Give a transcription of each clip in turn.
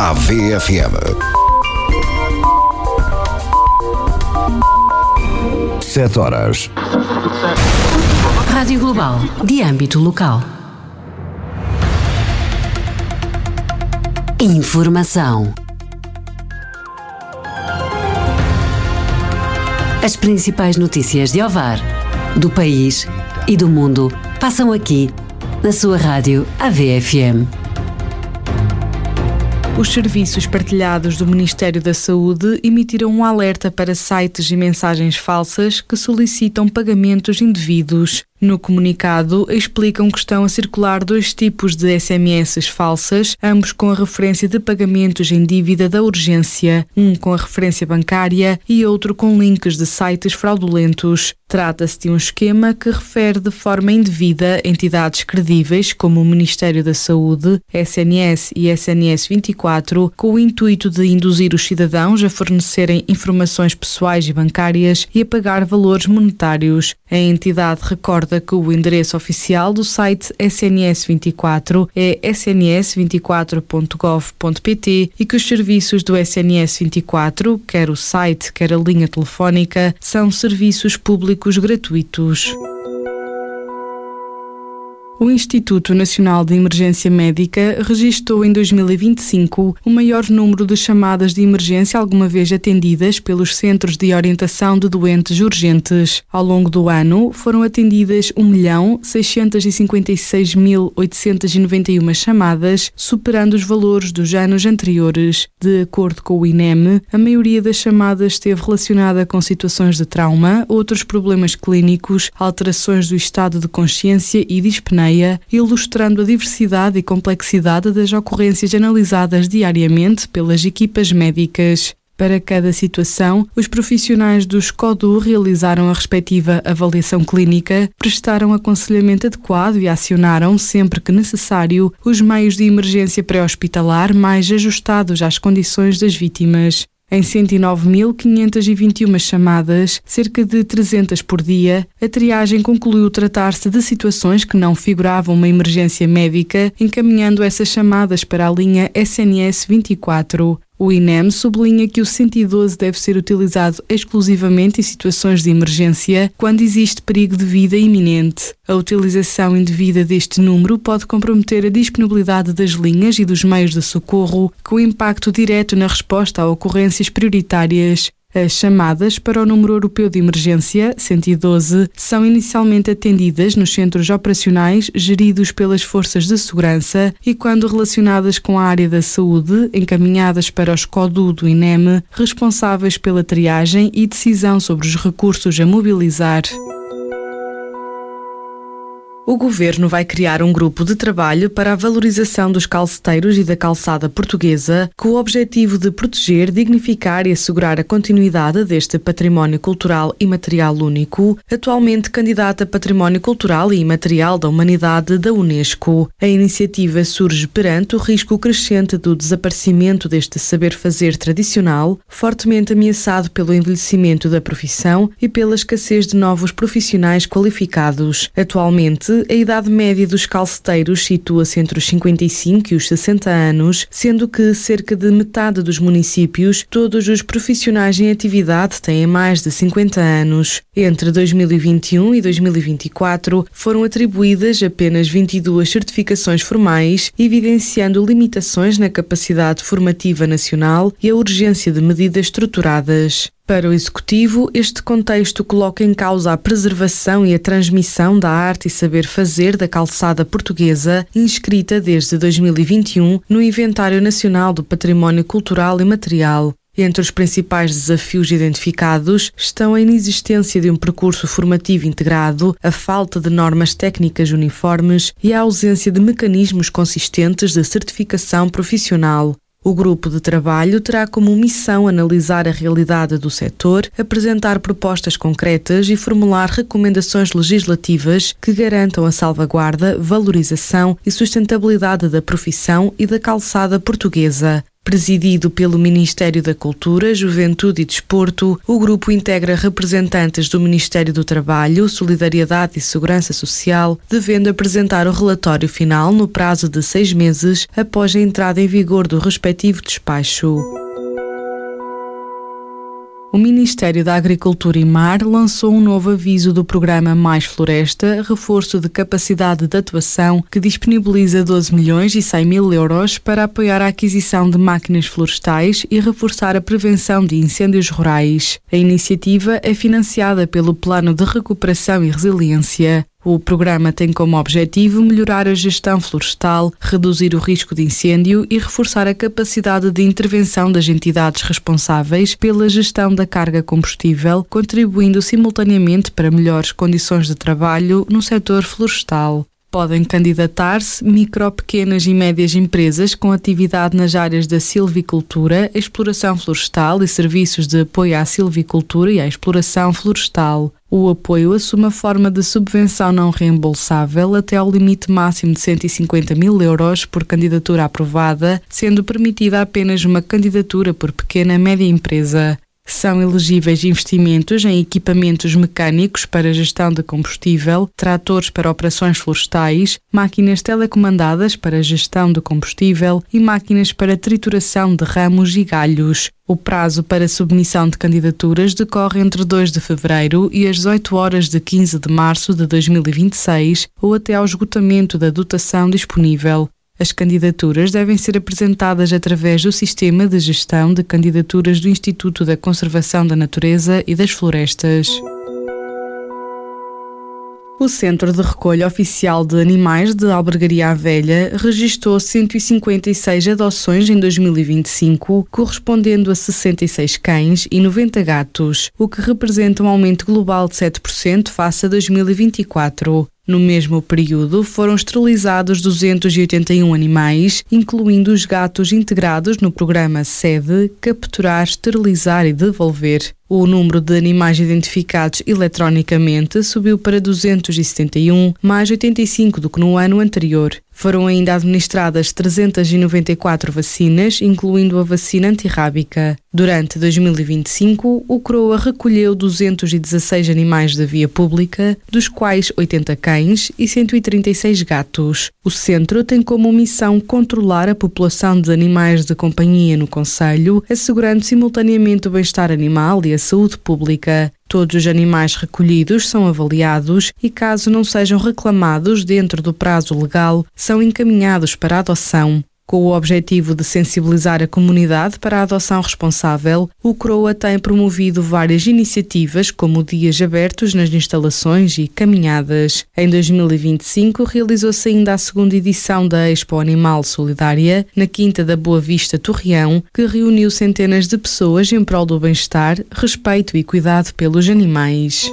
AVFM. 7 horas. Rádio Global, de âmbito local. Informação. As principais notícias de Ovar, do país e do mundo passam aqui, na sua rádio AVFM. Os serviços partilhados do Ministério da Saúde emitiram um alerta para sites e mensagens falsas que solicitam pagamentos indevidos. No comunicado, explicam que estão a circular 2 tipos de SMS falsas, ambos com a referência de pagamentos em dívida da urgência, um com a referência bancária e outro com links de sites fraudulentos. Trata-se de um esquema que refere de forma indevida entidades credíveis como o Ministério da Saúde, SNS e SNS 24, com o intuito de induzir os cidadãos a fornecerem informações pessoais e bancárias e a pagar valores monetários. A entidade recorda que o endereço oficial do site SNS 24 é sns24.gov.pt e que os serviços do SNS 24, quer o site, quer a linha telefónica, são serviços públicos gratuitos. O Instituto Nacional de Emergência Médica registrou em 2025 o maior número de chamadas de emergência alguma vez atendidas pelos Centros de Orientação de Doentes Urgentes. Ao longo do ano, foram atendidas 1.656.891 chamadas, superando os valores dos anos anteriores. De acordo com o INEM, a maioria das chamadas esteve relacionada com situações de trauma, outros problemas clínicos, alterações do estado de consciência e dispneia, ilustrando a diversidade e complexidade das ocorrências analisadas diariamente pelas equipas médicas. Para cada situação, os profissionais do SCODU realizaram a respectiva avaliação clínica, prestaram aconselhamento adequado e acionaram, sempre que necessário, os meios de emergência pré-hospitalar mais ajustados às condições das vítimas. Em 109.521 chamadas, cerca de 300 por dia, a triagem concluiu tratar-se de situações que não figuravam uma emergência médica, encaminhando essas chamadas para a linha SNS 24. O INEM sublinha que o 112 deve ser utilizado exclusivamente em situações de emergência, quando existe perigo de vida iminente. A utilização indevida deste número pode comprometer a disponibilidade das linhas e dos meios de socorro, com impacto direto na resposta a ocorrências prioritárias. As chamadas para o número europeu de emergência, 112, são inicialmente atendidas nos centros operacionais geridos pelas forças de segurança e, quando relacionadas com a área da saúde, encaminhadas para os SCODU do INEM, responsáveis pela triagem e decisão sobre os recursos a mobilizar. O Governo vai criar um grupo de trabalho para a valorização dos calceteiros e da calçada portuguesa, com o objetivo de proteger, dignificar e assegurar a continuidade deste património cultural e material único, atualmente candidato a Património Cultural e Imaterial da Humanidade da Unesco. A iniciativa surge perante o risco crescente do desaparecimento deste saber-fazer tradicional, fortemente ameaçado pelo envelhecimento da profissão e pela escassez de novos profissionais qualificados. Atualmente, a idade média dos calceteiros situa-se entre os 55 e os 60 anos, sendo que cerca de metade dos municípios, todos os profissionais em atividade têm mais de 50 anos. Entre 2021 e 2024, foram atribuídas apenas 22 certificações formais, evidenciando limitações na capacidade formativa nacional e a urgência de medidas estruturadas. Para o Executivo, este contexto coloca em causa a preservação e a transmissão da arte e saber-fazer da calçada portuguesa, inscrita desde 2021 no Inventário Nacional do Património Cultural e Material. Entre os principais desafios identificados estão a inexistência de um percurso formativo integrado, a falta de normas técnicas uniformes e a ausência de mecanismos consistentes de certificação profissional. O grupo de trabalho terá como missão analisar a realidade do setor, apresentar propostas concretas e formular recomendações legislativas que garantam a salvaguarda, valorização e sustentabilidade da profissão e da calçada portuguesa. Presidido pelo Ministério da Cultura, Juventude e Desporto, o grupo integra representantes do Ministério do Trabalho, Solidariedade e Segurança Social, devendo apresentar o relatório final no prazo de 6 meses após a entrada em vigor do respectivo despacho. O Ministério da Agricultura e Mar lançou um novo aviso do programa Mais Floresta, reforço de capacidade de atuação, que disponibiliza 12.100.000 euros para apoiar a aquisição de máquinas florestais e reforçar a prevenção de incêndios rurais. A iniciativa é financiada pelo Plano de Recuperação e Resiliência. O programa tem como objetivo melhorar a gestão florestal, reduzir o risco de incêndio e reforçar a capacidade de intervenção das entidades responsáveis pela gestão da carga combustível, contribuindo simultaneamente para melhores condições de trabalho no setor florestal. Podem candidatar-se micro, pequenas e médias empresas com atividade nas áreas da silvicultura, exploração florestal e serviços de apoio à silvicultura e à exploração florestal. O apoio assume a forma de subvenção não reembolsável até ao limite máximo de 150.000 euros por candidatura aprovada, sendo permitida apenas uma candidatura por pequena média empresa. São elegíveis investimentos em equipamentos mecânicos para gestão de combustível, tratores para operações florestais, máquinas telecomandadas para gestão de combustível e máquinas para trituração de ramos e galhos. O prazo para submissão de candidaturas decorre entre 2 de fevereiro e as 18 horas de 15 de março de 2026 ou até ao esgotamento da dotação disponível. As candidaturas devem ser apresentadas através do Sistema de Gestão de Candidaturas do Instituto da Conservação da Natureza e das Florestas. O Centro de Recolha Oficial de Animais de Albergaria à Velha registrou 156 adoções em 2025, correspondendo a 66 cães e 90 gatos, o que representa um aumento global de 7% face a 2024. No mesmo período, foram esterilizados 281 animais, incluindo os gatos integrados no programa SEDE, Capturar, Esterilizar e Devolver. O número de animais identificados eletronicamente subiu para 271, mais 85 do que no ano anterior. Foram ainda administradas 394 vacinas, incluindo a vacina antirrábica. Durante 2025, o CROA recolheu 216 animais da via pública, dos quais 80 cães e 136 gatos. O centro tem como missão controlar a população de animais de companhia no concelho, assegurando simultaneamente o bem-estar animal e a saúde pública. Todos os animais recolhidos são avaliados e, caso não sejam reclamados dentro do prazo legal, são encaminhados para a adoção. Com o objetivo de sensibilizar a comunidade para a adoção responsável, o CROA tem promovido várias iniciativas, como dias abertos nas instalações e caminhadas. Em 2025, realizou-se ainda a segunda edição da Expo Animal Solidária, na Quinta da Boa Vista, Torreão, que reuniu centenas de pessoas em prol do bem-estar, respeito e cuidado pelos animais.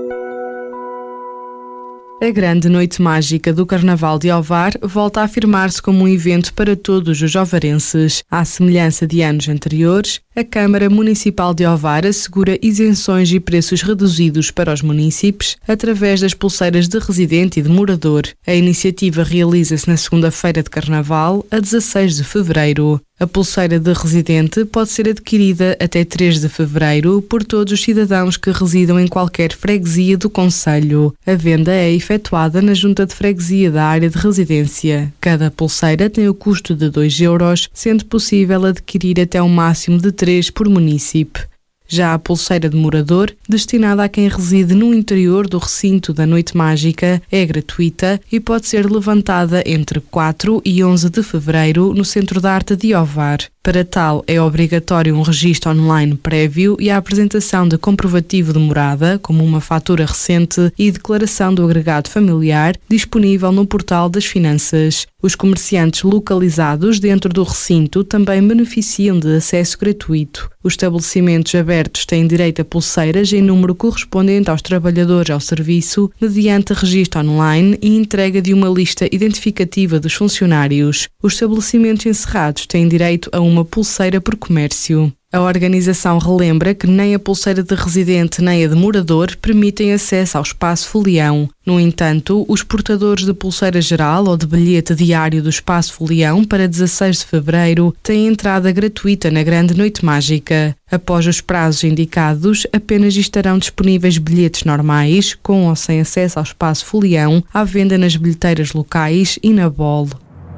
A grande noite mágica do Carnaval de Ovar volta a afirmar-se como um evento para todos os ovarenses. À semelhança de anos anteriores, a Câmara Municipal de Ovar assegura isenções e preços reduzidos para os munícipes através das pulseiras de residente e de morador. A iniciativa realiza-se na segunda-feira de Carnaval, a 16 de fevereiro. A pulseira de residente pode ser adquirida até 3 de fevereiro por todos os cidadãos que residam em qualquer freguesia do concelho. A venda é efetuada na junta de freguesia da área de residência. Cada pulseira tem o custo de 2 euros, sendo possível adquirir até um máximo de 3 por munícipe. Já a pulseira de morador, destinada a quem reside no interior do recinto da Noite Mágica, é gratuita e pode ser levantada entre 4 e 11 de fevereiro no Centro de Arte de Ovar. Para tal, é obrigatório um registro online prévio e a apresentação de comprovativo de morada, como uma fatura recente e declaração do agregado familiar, disponível no portal das finanças. Os comerciantes localizados dentro do recinto também beneficiam de acesso gratuito. Os estabelecimentos abertos têm direito a pulseiras em número correspondente aos trabalhadores ao serviço, mediante registro online e entrega de uma lista identificativa dos funcionários. Os estabelecimentos encerrados têm direito a uma pulseira por comércio. A organização relembra que nem a pulseira de residente nem a de morador permitem acesso ao Espaço Folião. No entanto, os portadores de pulseira geral ou de bilhete diário do Espaço Folião para 16 de fevereiro têm entrada gratuita na Grande Noite Mágica. Após os prazos indicados, apenas estarão disponíveis bilhetes normais, com ou sem acesso ao Espaço Folião, à venda nas bilheteiras locais e na BOL.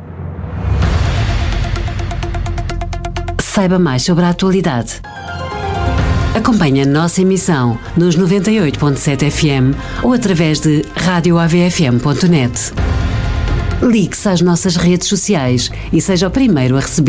Saiba mais sobre a atualidade. Acompanhe a nossa emissão nos 98.7 FM ou através de radioavfm.net. Ligue-se às nossas redes sociais e seja o primeiro a receber